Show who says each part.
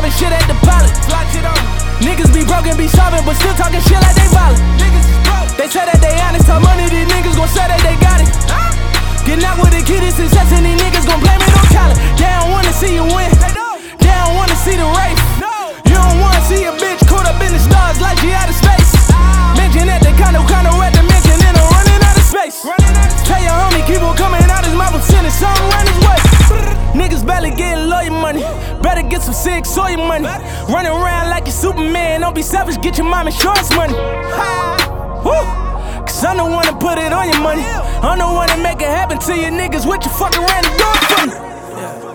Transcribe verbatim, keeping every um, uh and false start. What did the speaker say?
Speaker 1: dropping shit at the pilot. Niggas be broken, be starving, but still talking shit like they violent. They say that they honest, talk money, these niggas gon' say that they got it. Getting out with the kid is success, and these niggas gon' blame it on talent. They don't wanna see you win, they don't wanna see the race. You don't wanna see a bitch caught up in the stars like she out of space. Mention at the condo, condo at the mansion, and I'm running out of space. Tell your homie, keep on coming out his mouth, I'm sending something around his way. Niggas barely getting lawyer money, better get some sick soy money. Running around like you Superman, don't be selfish, get your mom insurance money. Woo! Cause I'm the one to put it on your money. I'm the one to make it happen to you niggas. What you fucking ran the door for me?